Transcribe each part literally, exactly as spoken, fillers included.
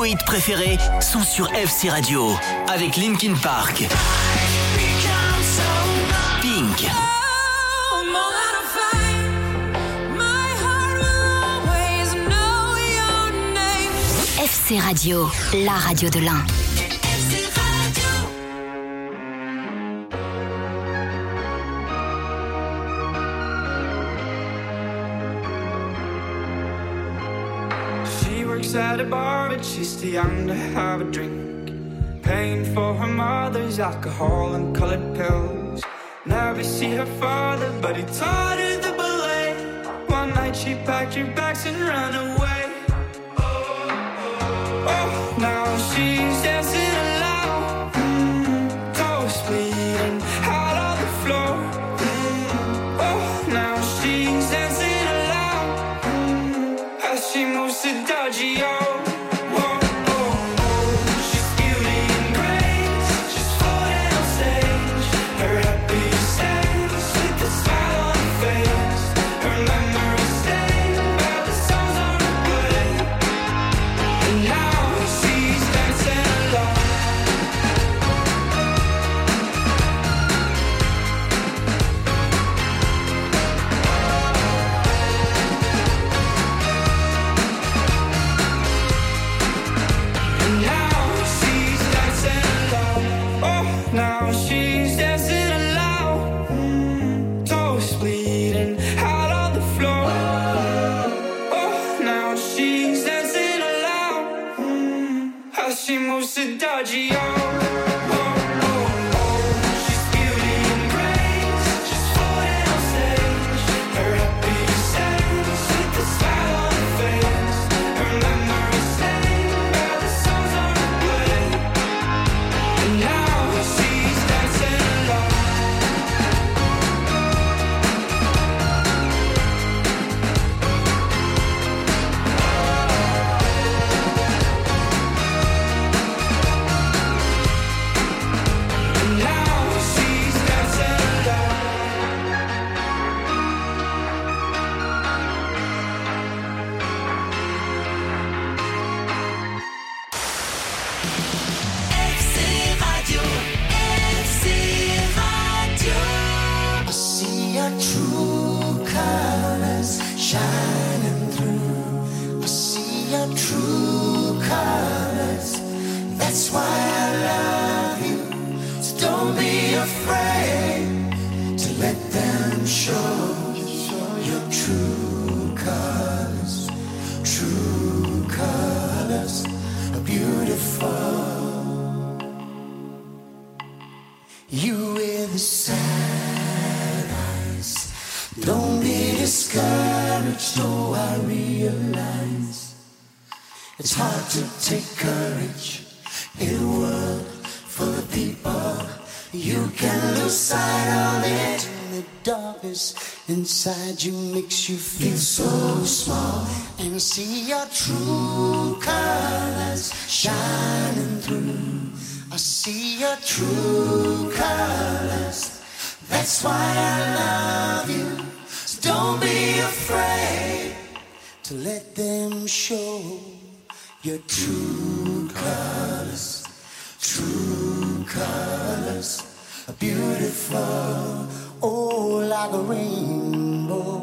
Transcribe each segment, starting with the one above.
hits préférés sont sur F C Radio. Avec Linkin Park, Pink, F C Radio, la radio de l'Ain. She works at a bar, but she's too young to have a drink. Paying for her mother's alcohol and colored pills. Never see her father, but he taught her the ballet. One night she packed her bags and ran away. Oh, now she's dancing aloud, mm, toes bleeding out on the floor. Mm, oh, now she's dancing aloud, mm, as she moves to dodgy, oh. Inside you makes you feel so small, and I see your true colors shining through. I see your true colors. That's why I love you. So don't be afraid to let them show your true colors. True colors are beautiful. Oh, like a rainbow.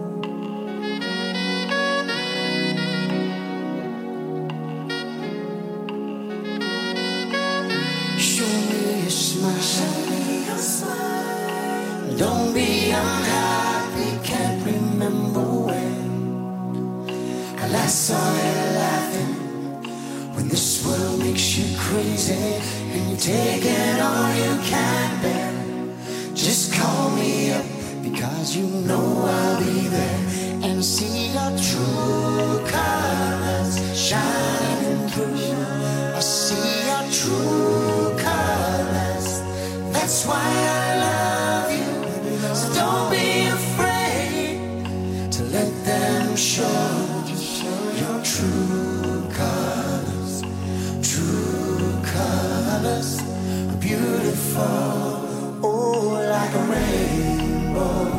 Show me a smile. Show me a smile. Don't be unhappy. Can't remember when I last saw you laughing. When this world makes you crazy and you're taking all you can bear. Just call me up, because you know I'll be there. And see your true colors shining through. I see your true colors. That's why I love you. So don't be afraid to let them show your true colors. True colors are beautiful. Oh, like a rainbow.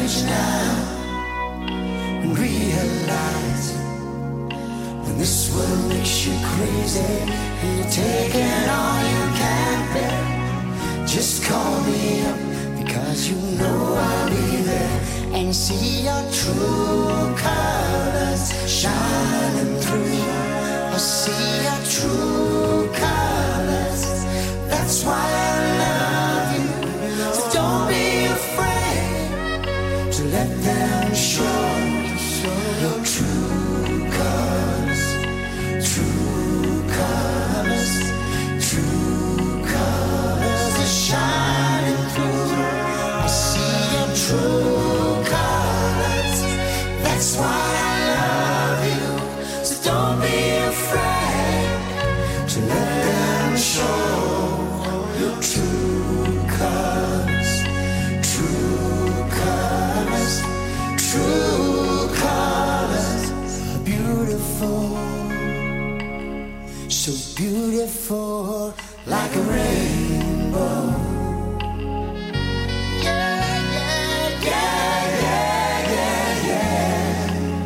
courage now and realize when this world makes you crazy and you're taking all you can bear, just call me up because you know I'll be there and see your true colors shining through. I'll see your true colors. That's why I love you. So don't be afraid to let them show your true colors. True colors. True colors are shining through. I see your true colors. That's why I love you. So don't be afraid to let them show your true colors. True colors. True colors. Beautiful. So beautiful, like a rainbow. Yeah, yeah, yeah, yeah, yeah,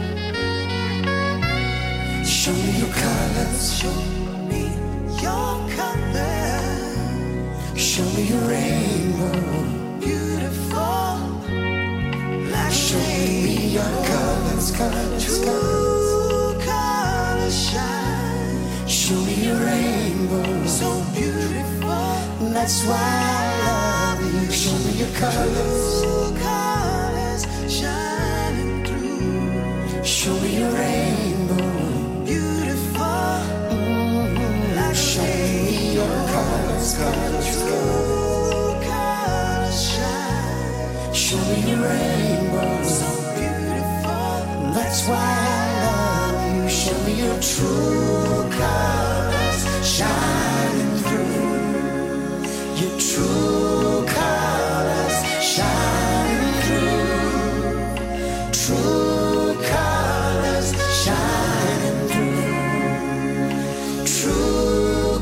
yeah. Show me your colors. Show me your colors. Show me your rainbow. Beautiful, like show me your colors, colors, true colors shine. Show me your rainbow, so beautiful. That's why I love you. Show me your colors, colors shining through. Show me your rainbow, beautiful. Mm-hmm. Like show me your colors, colors, true colors shine. Show me your rainbow, so beautiful. That's why I love you. Show me your true colors shining through. Your true colors shining through. True colors shining through. True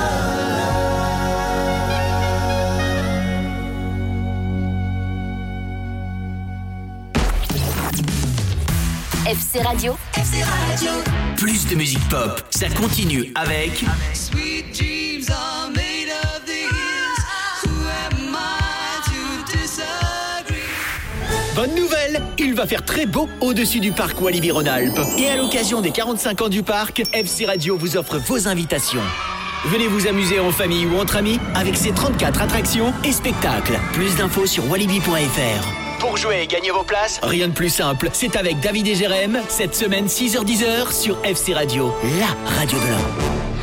F C Radio. F C Radio. Plus de musique pop, ça continue avec Sweet dreams are made of these. Who am I to disagree? Bonne nouvelle, il va faire très beau au-dessus du parc Walibi-Rhône-Alpes. Et à l'occasion des quarante-cinq ans du parc, F C Radio vous offre vos invitations. Venez vous amuser en famille ou entre amis avec ses trente-quatre attractions et spectacles. Plus d'infos sur walibi point f r. Pour jouer et gagner vos places, rien de plus simple. C'est avec David et Jérém, cette semaine six heures dix sur F C Radio, la radio de l'Ain.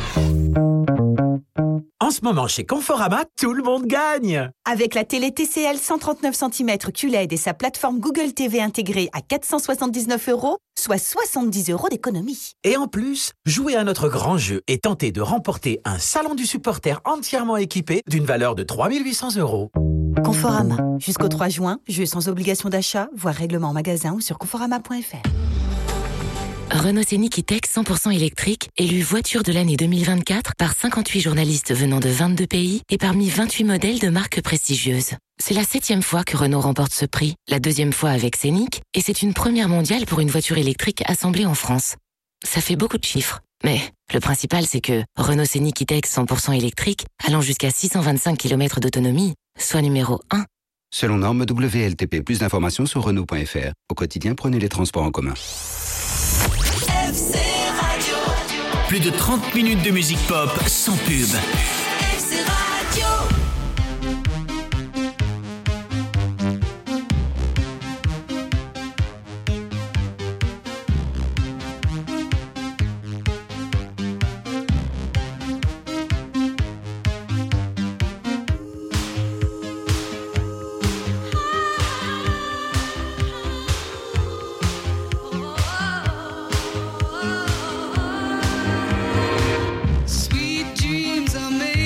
En ce moment, chez Conforama, tout le monde gagne! Avec la télé T C L cent trente-neuf centimètres Q L E D et sa plateforme Google T V intégrée à quatre cent soixante-dix-neuf euros, soit soixante-dix euros d'économie. Et en plus, jouez à notre grand jeu et tentez de remporter un salon du supporter entièrement équipé d'une valeur de trois mille huit cents euros. Conforama. Jusqu'au trois juin, jeu sans obligation d'achat, voire règlement en magasin ou sur conforama point f r. Renault Scénic E-Tech cent pour cent électrique, élu voiture de l'année deux mille vingt-quatre par cinquante-huit journalistes venant de vingt-deux pays et parmi vingt-huit modèles de marques prestigieuses. C'est la septième fois que Renault remporte ce prix, la deuxième fois avec Scénic, et c'est une première mondiale pour une voiture électrique assemblée en France. Ça fait beaucoup de chiffres, mais le principal c'est que Renault Scénic E-Tech cent pour cent électrique, allant jusqu'à six cent vingt-cinq kilomètres d'autonomie, soit numéro un. Selon norme W L T P, plus d'informations sur Renault point f r. Au quotidien, prenez les transports en commun. F C Radio. Plus de trente minutes de musique pop sans pub. F C Radio. Sweet dreams are made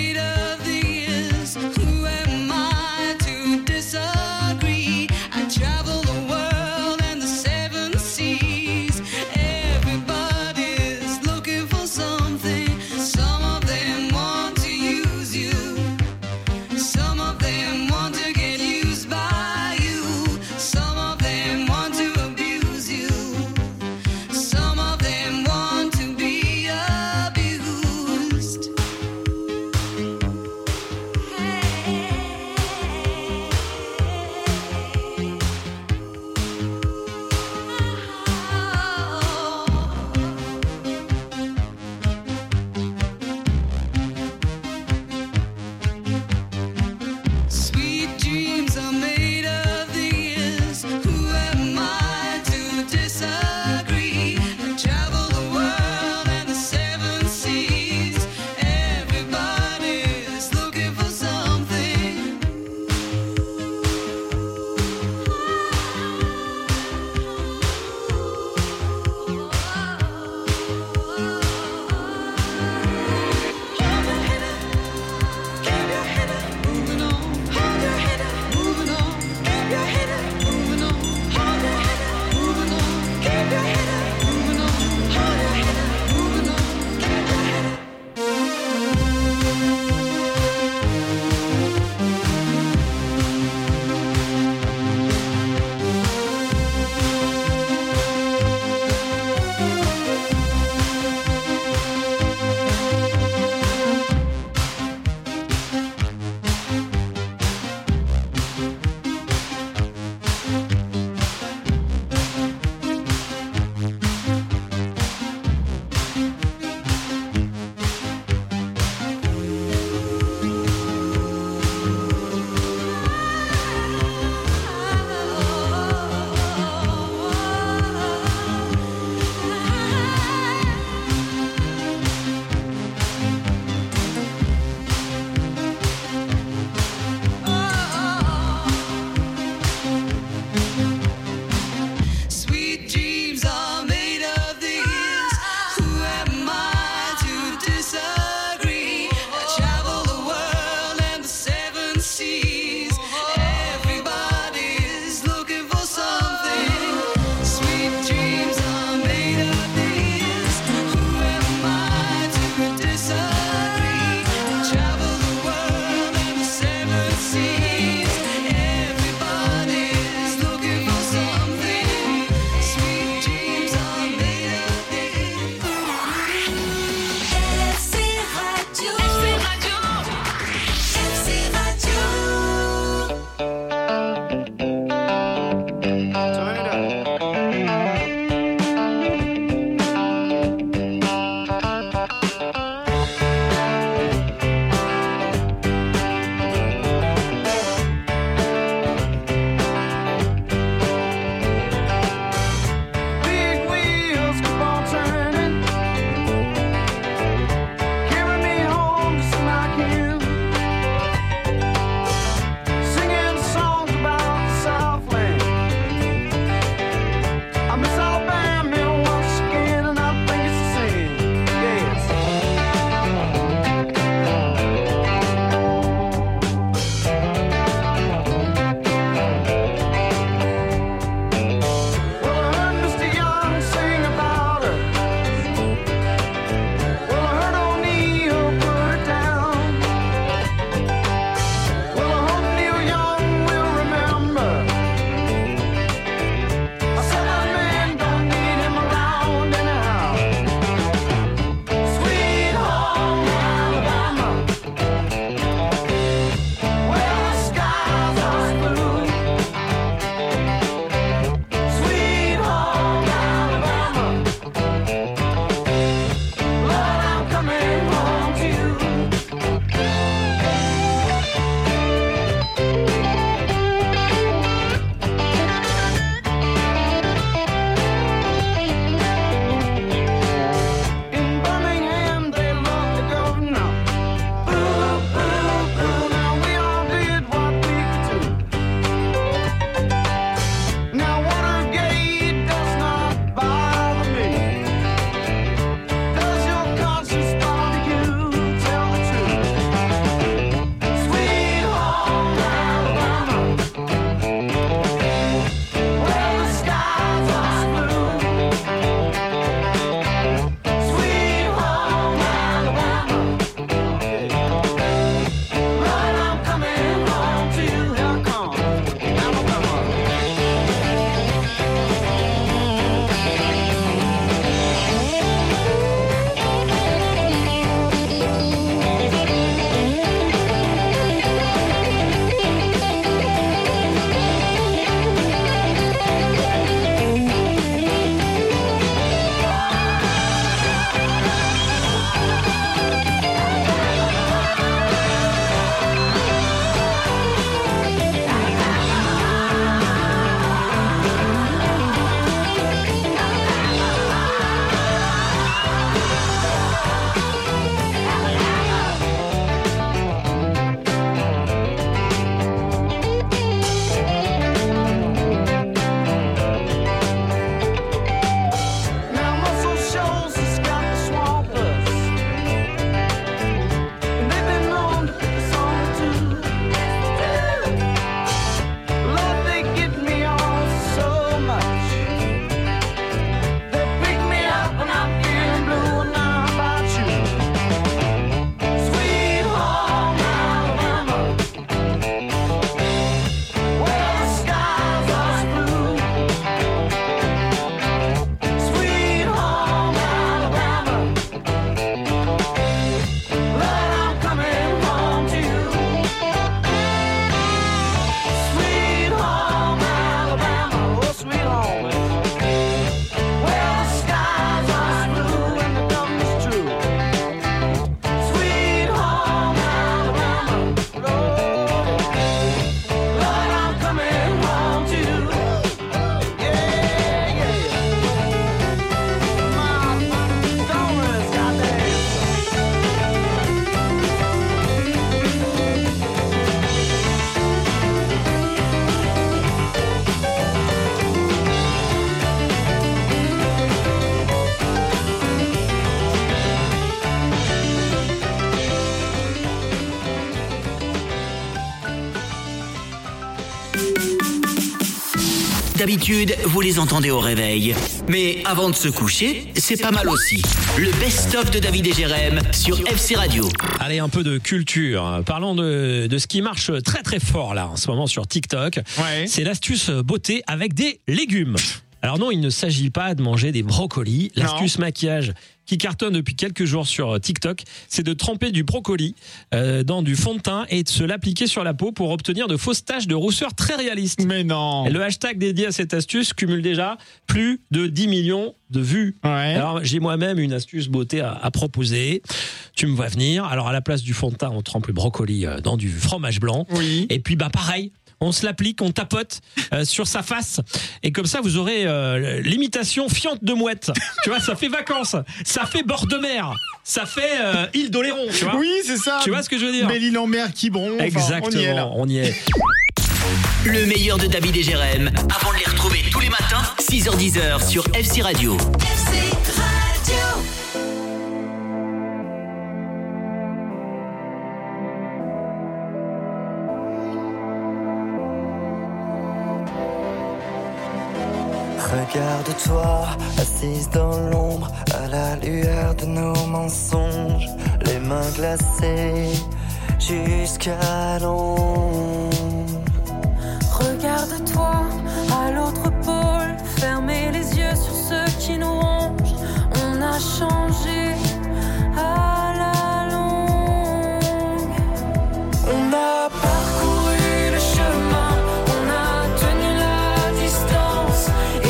D'habitude, vous les entendez au réveil. Mais avant de se coucher, c'est pas mal aussi. Le best-of de David et Jérém sur F C Radio. Allez, un peu de culture. Parlons de, de ce qui marche très très fort là en ce moment sur TikTok. Ouais. C'est l'astuce beauté avec des légumes. Alors non, il ne s'agit pas de manger des brocolis. L'astuce non. maquillage qui cartonne depuis quelques jours sur TikTok, c'est de tremper du brocoli euh, dans du fond de teint et de se l'appliquer sur la peau pour obtenir de fausses taches de rousseur très réalistes. Mais non. Et le hashtag dédié à cette astuce cumule déjà plus de dix millions de vues. Ouais. Alors j'ai moi-même une astuce beauté à, à proposer. Tu me vois venir. Alors à la place du fond de teint, on trempe le brocoli dans du fromage blanc. Oui. Et puis bah pareil. On se l'applique, on tapote euh, sur sa face et comme ça vous aurez euh, l'imitation fiente de mouette. Tu vois, ça fait vacances, ça fait bord de mer, ça fait euh, île d'Oléron, tu vois. Oui, c'est ça. Tu vois ce que je veux dire? Belle-Île en mer, Quiberon. Exactement, enfin, on y est là. On y est. Le meilleur de David et Jérém, avant de les retrouver tous les matins, six heures dix sur F C Radio. F C Radio. Regarde-toi, assise dans l'ombre, à la lueur de nos mensonges, les mains glacées jusqu'à l'ombre. Regarde-toi, à l'autre pôle, fermez les yeux sur ceux qui nous rongent. On a changé à la longue. On a parcouru le chemin, on a tenu la distance.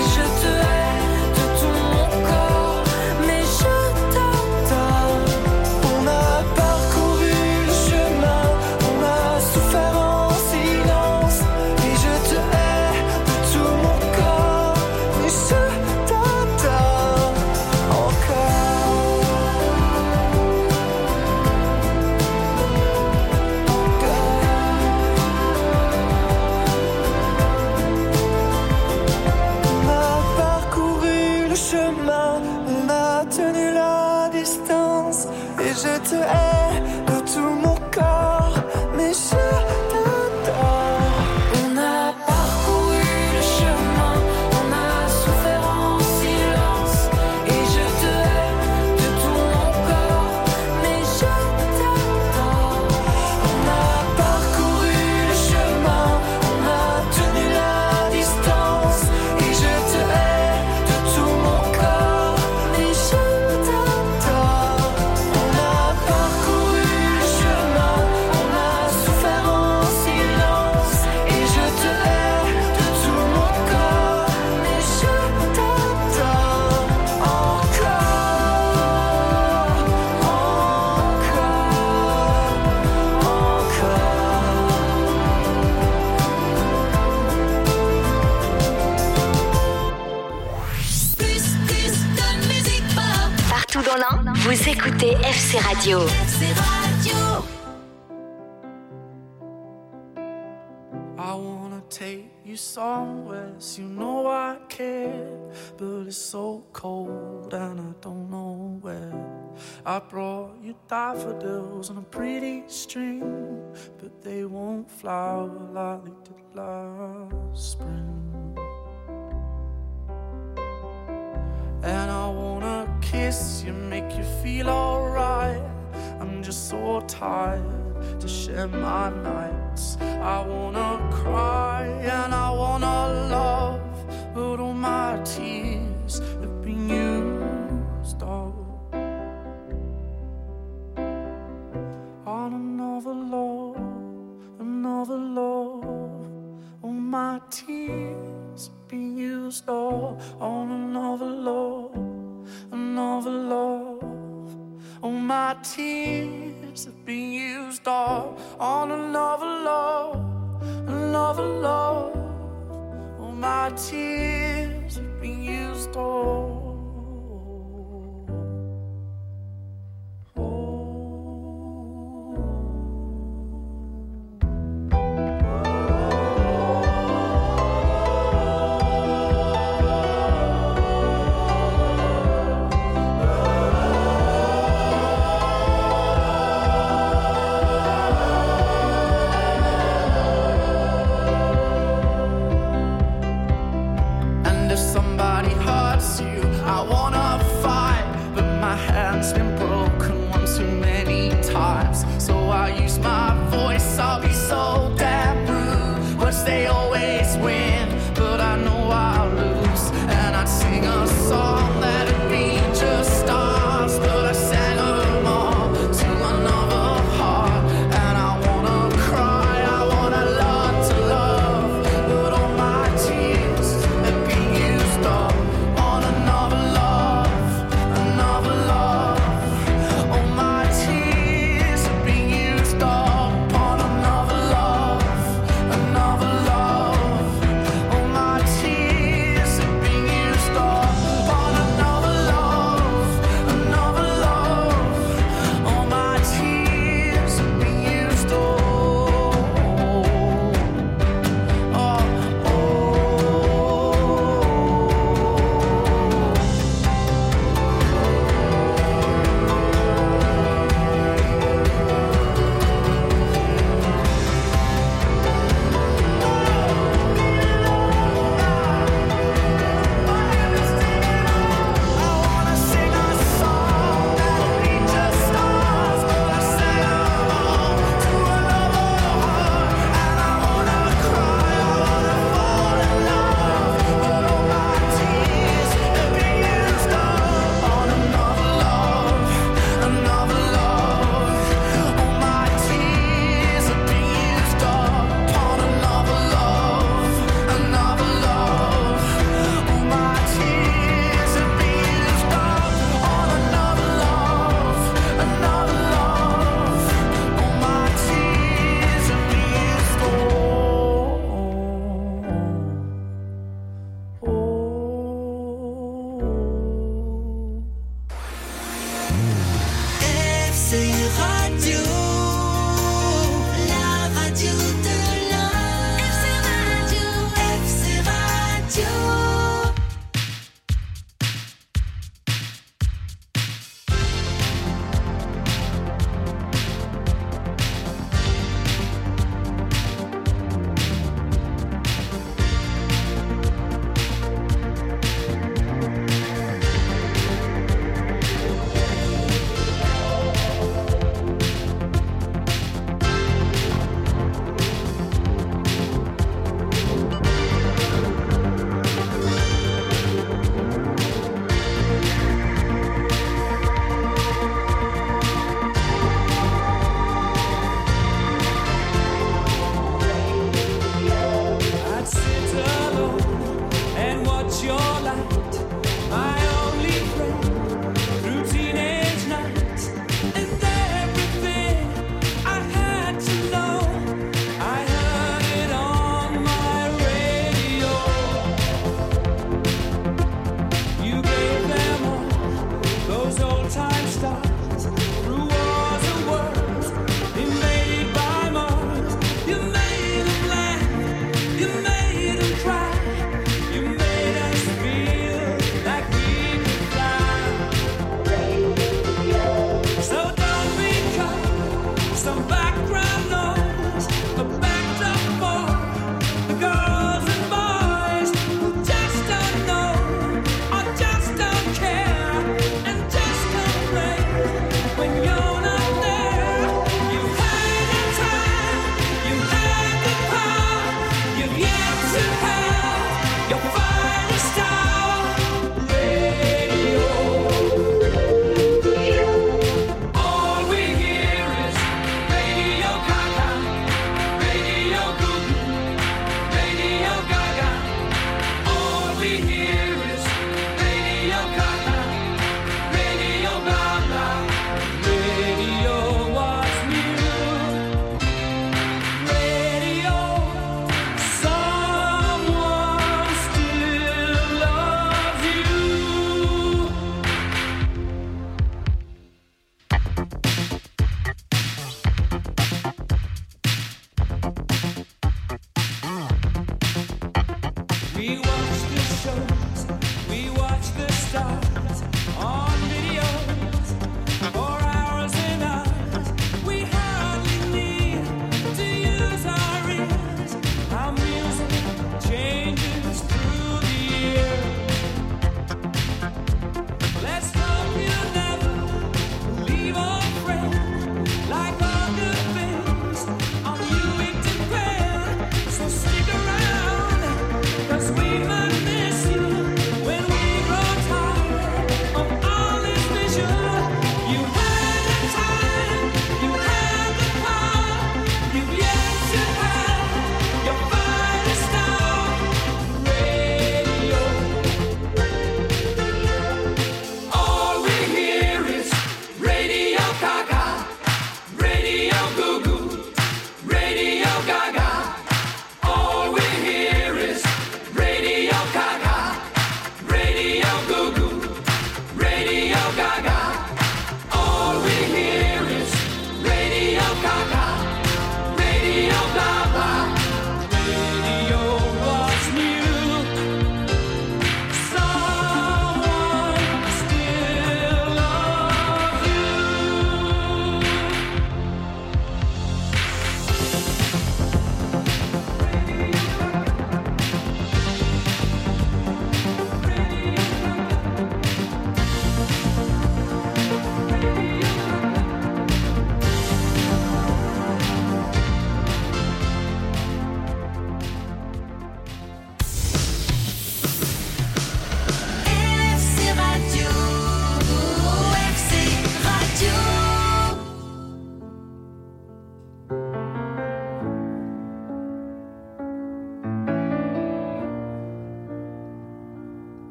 Je te hais de tout mon corps, mais je t'adore. On a parcouru le chemin, on a souffert en silence. Et je te hais de tout mon corps, mais je t'adore. On a parcouru le chemin, on a tenu la distance. Et je te hais de tout mon corps, mais je t'adore. On a Dans l'Ain, vous écoutez F C Radio. F C Radio. I wanna take you somewhere, so you know I care, but it's so cold and I don't know where. I brought you daffodils on a pretty string, but they won't flower like they did last spring. And I wanna kiss you, make you feel alright. I'm just so tired to share my nights. I wanna cry and I wanna love, but all my tears have been used up on another love, another love. All my tears have been used up on another love, another love. All my tears have been used up on another love, another love. All my tears have been used up.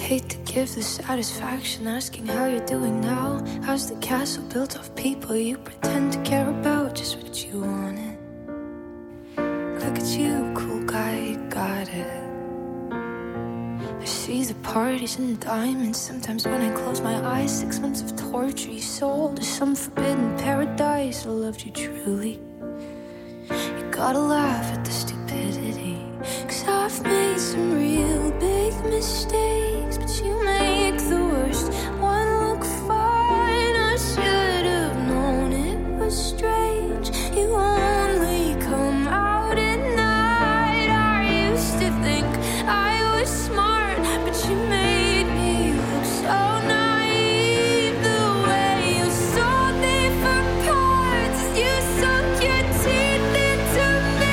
hate to give the satisfaction asking how you're doing now. How's the castle built of people you pretend to care about? Just what you wanted. Look at you, cool guy, you got it. I see the parties and diamonds. Sometimes when I close my eyes, six months of torture you sold to some forbidden paradise. I loved you truly. You gotta laugh at the stupidity, 'cause I've made some real big mistakes, but you make the worst one look fine. I should have known it was strange. You only come out at night. I used to think I was smart, but you made me look so naive. The way you sold me for parts, you sunk your teeth into me.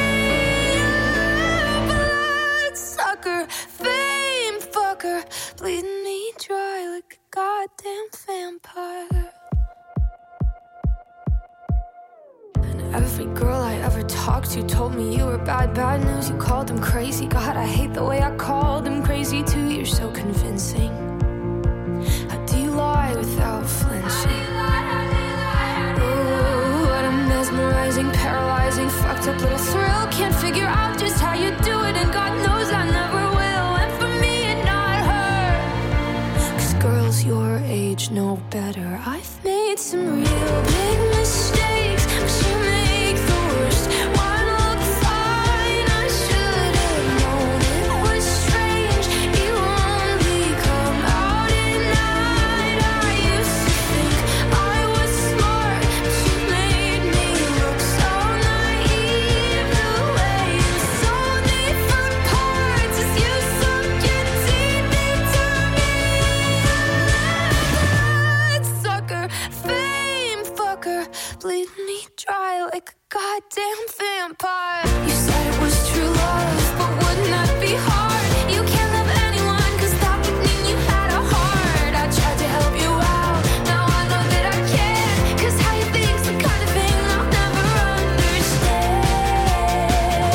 Bloodsucker, fame fucker, bleeding me dry like a goddamn vampire. And every girl I ever talked to told me you were bad, bad news. You called them crazy. God, I hate the way I called them crazy too. You're so convincing. How do you lie without flinching? Ooh, what a mesmerizing, paralyzing, fucked up little thrill. Can't figure out just how you do it, and God knows I never will. And for me and not her, 'cause girls your age know better. I've made some real big mistakes, but you make the worst one look fine. I should have known it was strange. You only come out at night. I used to think I was smart, but you made me look so naive. The way you sold me for parts as you sunk your teeth into me. Bloodsucker, fame fucker, bleeding me dry like a goddamn vampire. You said it was true love, but wouldn't that be hard? You can't love anyone, 'cause that would mean you had a heart. I tried to help you out, now I know that I can't, 'cause how you think's the kind of thing I'll never understand.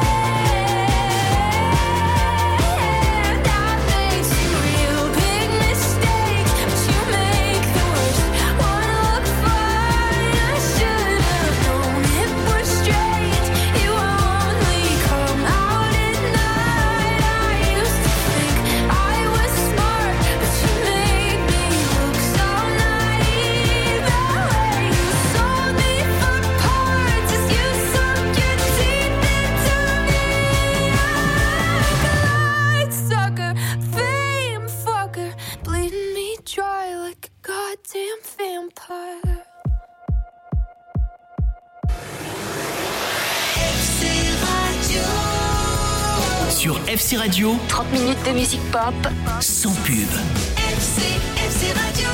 I made some real big mistakes, but you make the worst one look fine. I should have known it was strange. You only come out at night. I used to think I was smart, but you made me look so naive. The way you sold me for parts as you sunk your teeth into me. Bloodsucker, fame fucker, bleeding me dry like a goddamn vampire. Sur F C Radio, trente minutes de musique pop. sans pub. F C, F C Radio.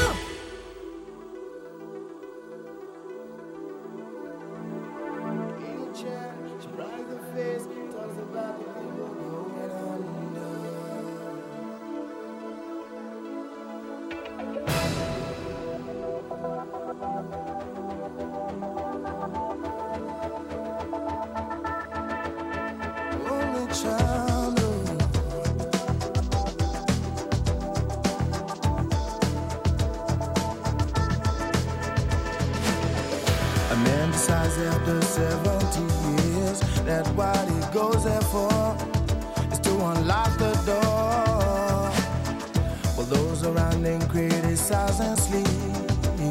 A man decides after seventy years that what he goes there for is to unlock the door. While those around him criticize and sleep.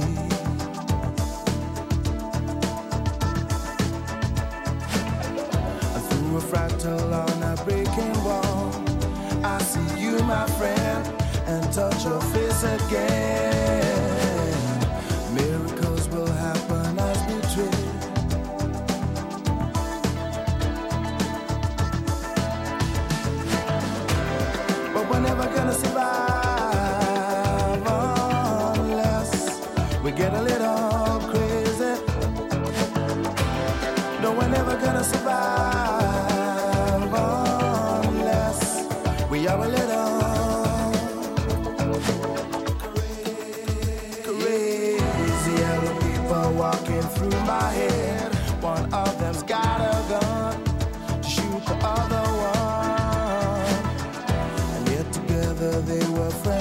And through a fractal on a breaking wall, I see you, my friend, and touch your face again. Miracles will happen as we dream. But we're never gonna survive unless we get a little crazy. No, we're never gonna survive unless we are a little crazy. Other people walking through my head. One of them's got a gun to shoot the other one, and yet together they were friends.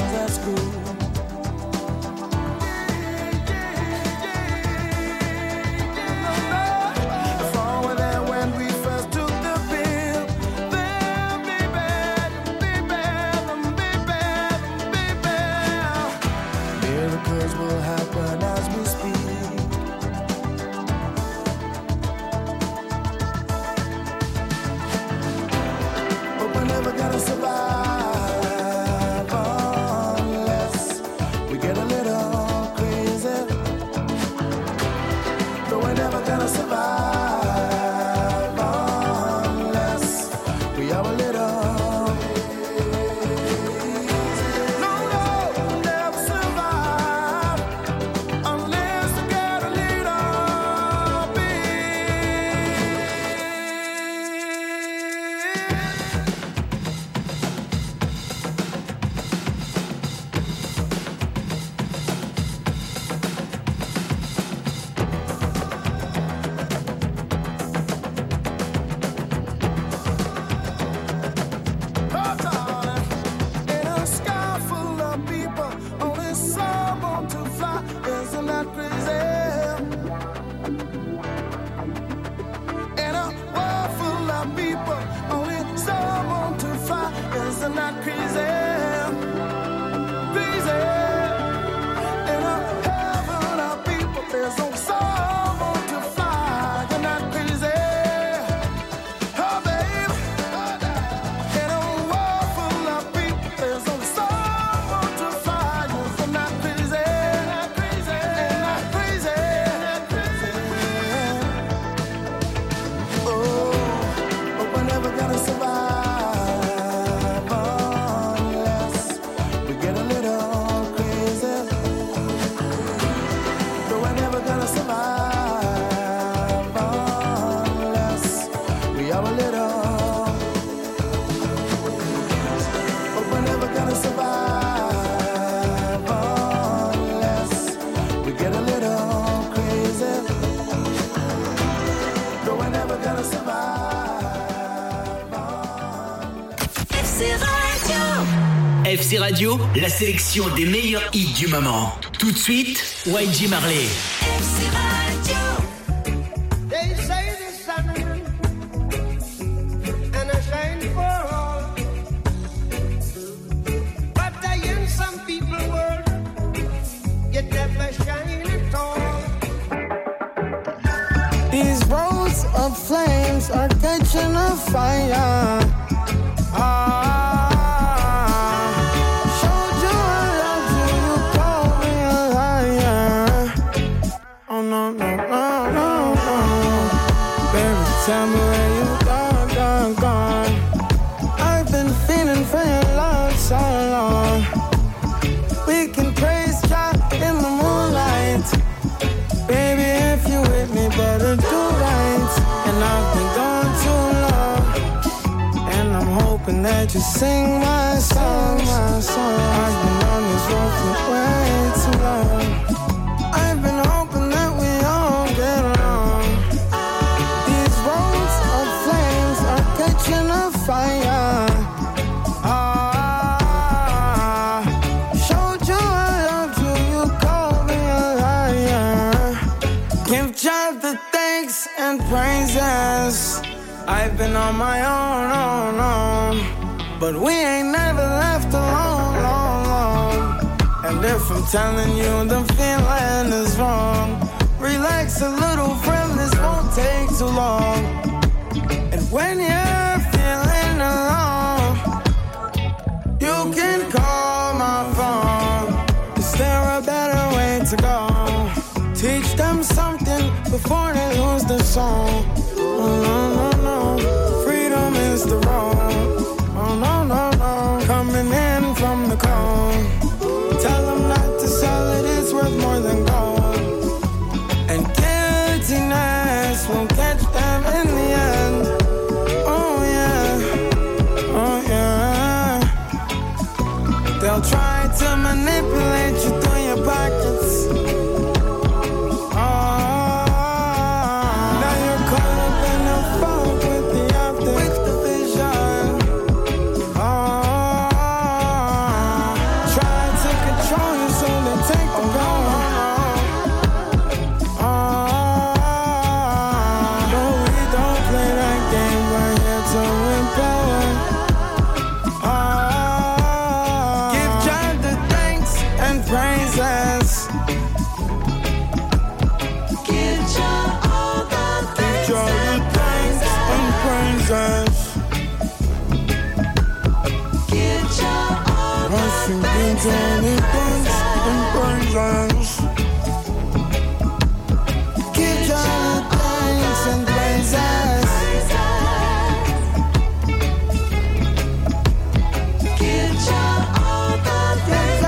F C Radio, la sélection des meilleurs hits du moment. Tout de suite, Y G Marley. F C Radio. They say the sun and I shine for all, but I in some people world you never shine at all. These roads of flames are catching a fire. Ah. Tell me where you gone, gone, gone. I've been feeling for your love so long. We can praise God in the moonlight. Baby, if you with me, better do right. And I've been gone too long, and I'm hoping that you sing my song, my song. I've been on this road for way too long. I've been hoping that we all get along. Catching a fire. Ah, showed you I loved you, you called me a liar. Give God the thanks and praises. I've been on my own, own, own, but we ain't never left alone, long, long. And if I'm telling you the feeling is wrong, relax a little, friend, this won't take too long. And when you're feeling alone, you can call my phone. Is there a better way to go? Teach them something before they lose their soul. Oh no, no, no, freedom is the road. Oh no, no, no, coming in from the cold. Tell them not to sell it, it's worth more than gold. And guiltiness will catch them in the end. They'll try to manipulate you through your pockets. Oh, now you're caught up in the fog with the optics, with the vision. Oh, try to control you so they take the power. Oh, no, we don't play that game. We're here to empower. Praises. Give Jah all the thanks and praises. Give Jah all the thanks and praises. Give Jah the thanks and praises. Give Jah all the thanks.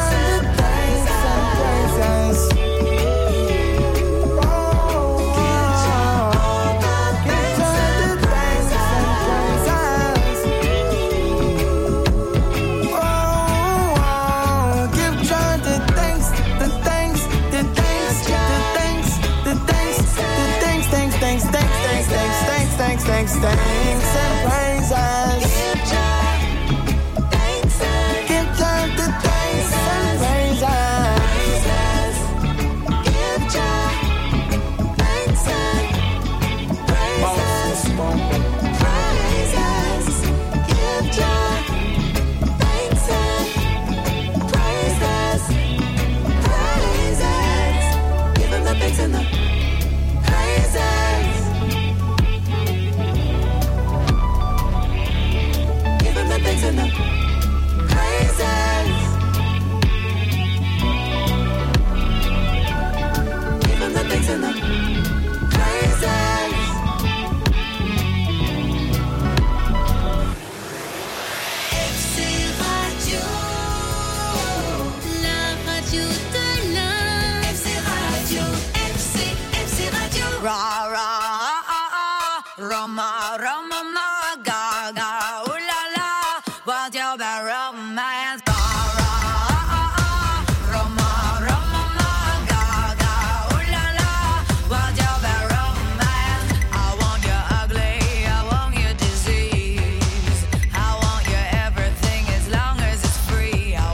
Thanks, thanks, thanks, and praises. Give Jah thanks and give Jah the thanks and praises. Give Jah thanks and praises. Praises. Give Jah thanks and praises. Praises. Give Him the thanks and the praises. Thanks and the praises. Give Him the thanks and the praises. F C Radio, la radio de l'Inde. F C Radio, F C, F C Radio. Ra ra ah ah, Rama Rama ma ga ga. What's your bad romance? Roma, Roma, ma, ga, ga, ooh la la. What's your bad romance? I want you ugly, I want you disease. I want you everything as long as it's free. I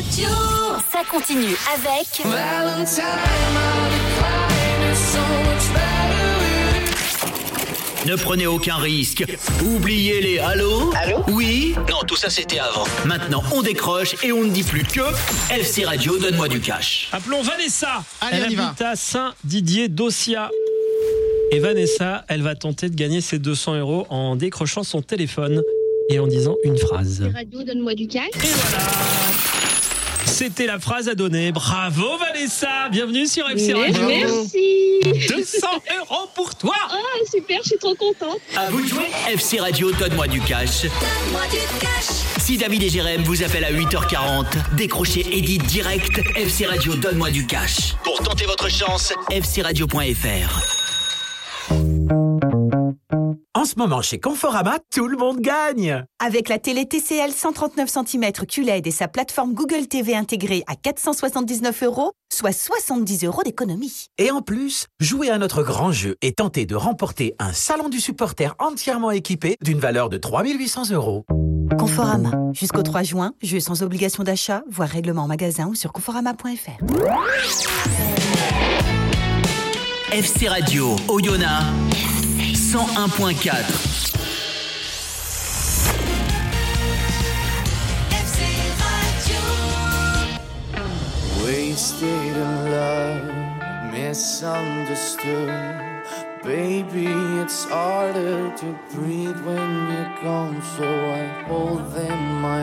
Radio. Ça continue avec Valentine, my decline is so much better with you. Ne prenez aucun risque. Oubliez les allô. Allô? Oui? Non, tout ça c'était avant. Maintenant, on décroche et on ne dit plus que F C Radio, donne-moi du cash. Appelons Vanessa. Allez, elle on y va. habite à Saint-Didier-d'Ossia. Et Vanessa, elle va tenter de gagner ses deux cents euros en décrochant son téléphone et en disant une phrase. Radio, donne-moi du cash. Et voilà. C'était la phrase à donner. Bravo Vanessa, bienvenue sur F C Radio. Merci. deux cents euros pour toi. Oh, super, je suis trop contente. À vous de jouer. F C Radio, donne-moi du cash. Donne-moi du cash. Si David et Jérém vous appellent à huit heures quarante, décrochez et dites direct F C Radio, donne-moi du cash. Pour tenter votre chance, f c radio point f r. En ce moment, chez Conforama, tout le monde gagne. Avec la télé T C L cent trente-neuf centimètres Q L E D et sa plateforme Google T V intégrée à quatre cent soixante-dix-neuf euros, soit soixante-dix euros d'économie. Et en plus, jouez à notre grand jeu et tentez de remporter un salon du supporter entièrement équipé d'une valeur de trois mille huit cents euros. Conforama. Jusqu'au trois juin, jeu sans obligation d'achat, voire règlement en magasin ou sur conforama point f r. F C Radio, Oyonnax, cent un point quatre. Wasted in love, misunderstood. Baby, it's harder to breathe when you're gone, so I hold them in my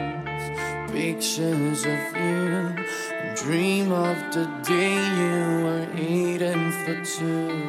hands. Pictures of you, and dream of the day you were eating for two.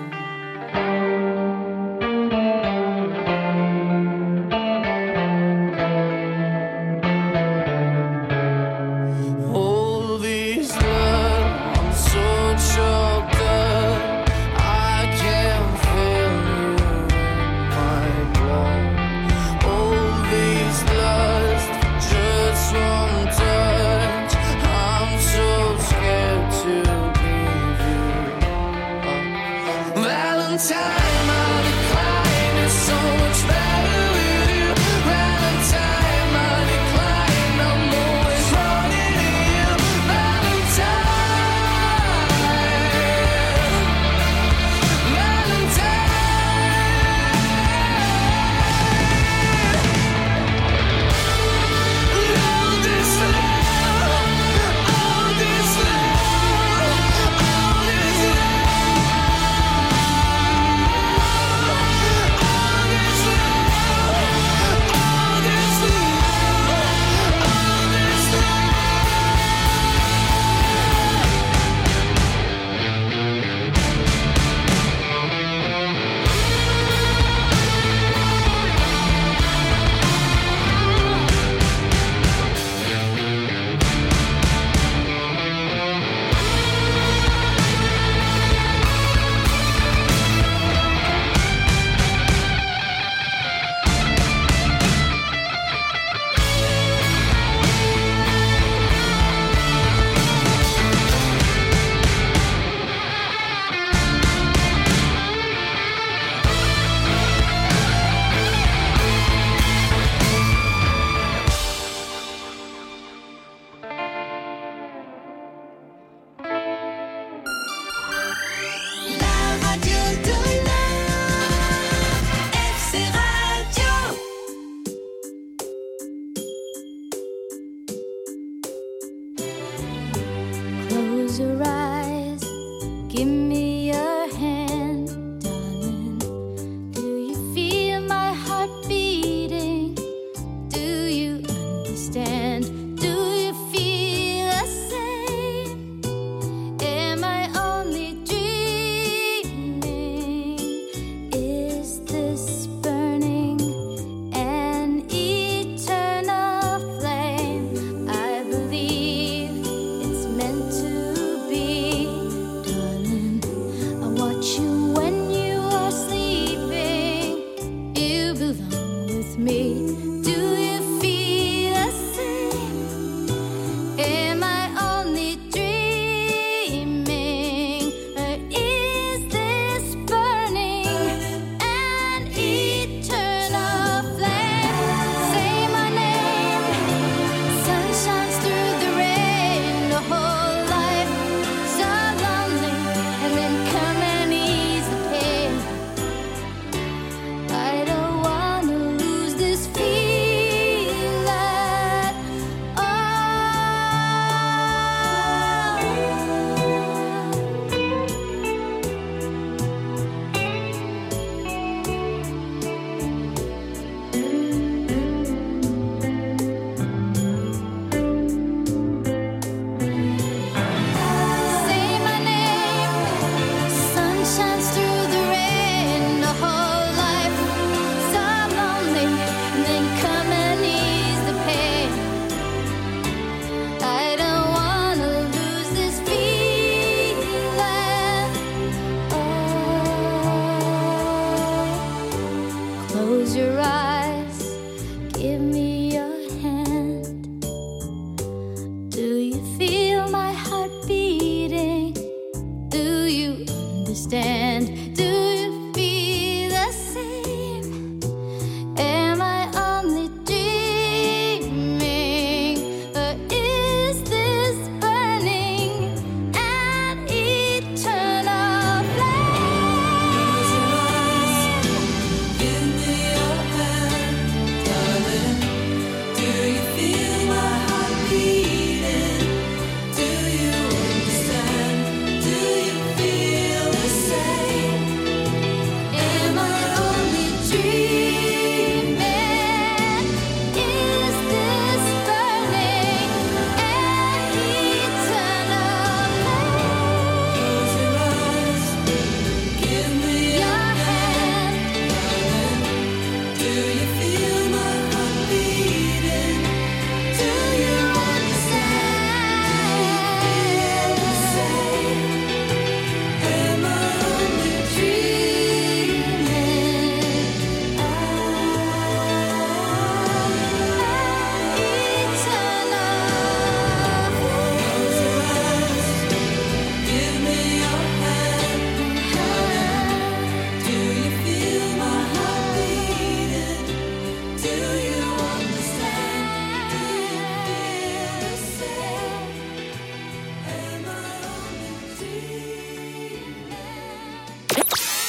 me. Do you feel the same?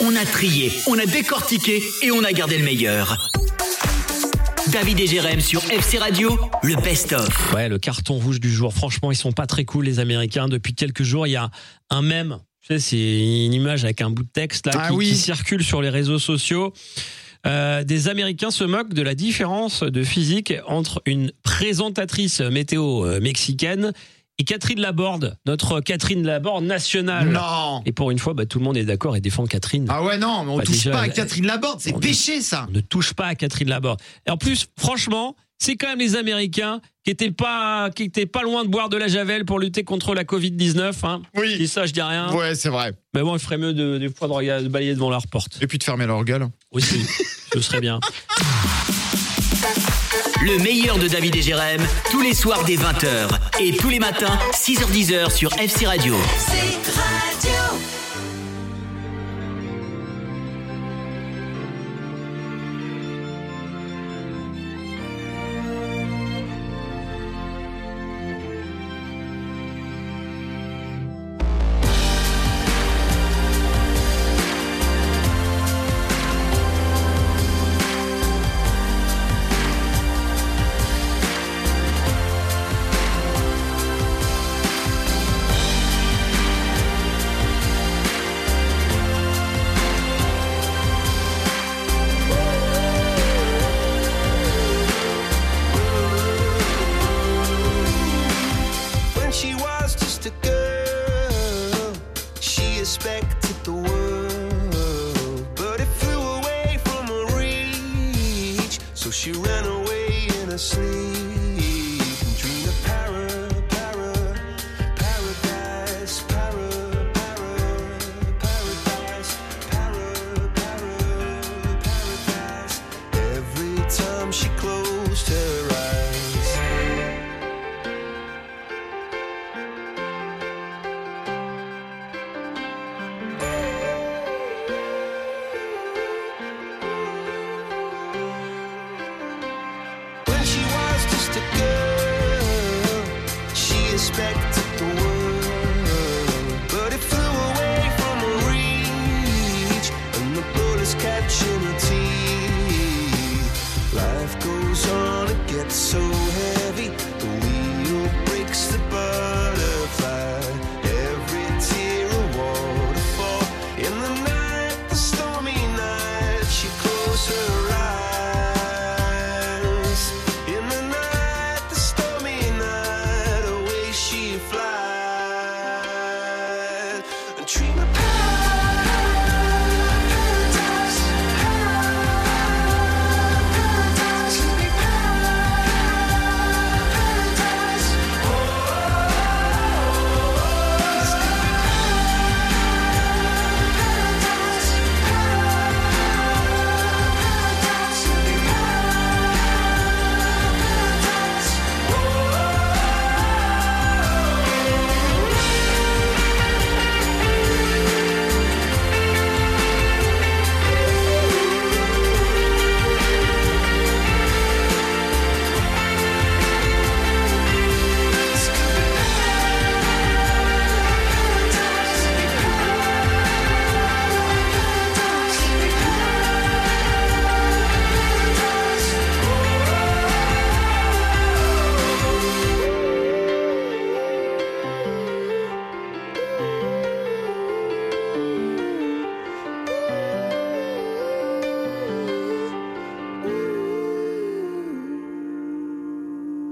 On a trié, on a décortiqué et on a gardé le meilleur. David et Jérém sur F C Radio, le best-of. Ouais, le carton rouge du jour. Franchement, ils sont pas très cool, les Américains. Depuis quelques jours, il y a un mème. Tu sais, c'est une image avec un bout de texte là, Ah qui, oui. qui circule sur les réseaux sociaux. Euh, des Américains se moquent de la différence de physique entre une présentatrice météo euh, mexicaine et Catherine Laborde, notre Catherine Laborde nationale. Non. Et pour une fois, bah, tout le monde est d'accord et défend Catherine. Ah ouais, non, mais on Bah, touche déjà, pas à elle- Catherine Laborde, c'est on péché ça. On ne touche pas à Catherine Laborde. Et en plus, franchement, c'est quand même les Américains qui étaient pas, qui étaient pas loin de boire de la javel pour lutter contre la covid dix-neuf. Hein. Oui. Et ça, je dis rien. Ouais, c'est vrai. Mais bon, il ferait mieux de, des fois de, regarder- de balayer devant leur porte. Et puis de fermer leur gueule. Aussi, ce serait bien. Le meilleur de David et Jérém, tous les soirs dès vingt heures. Et tous les matins, six heures dix sur F C Radio. When she was just a girl, she expected the world, but it flew away from her reach. So she ran away in her sleep and dreamed of para, para, paradise, para, para, paradise, para, para, paradise. Every time she closed her eyes. When she was just a girl, she expected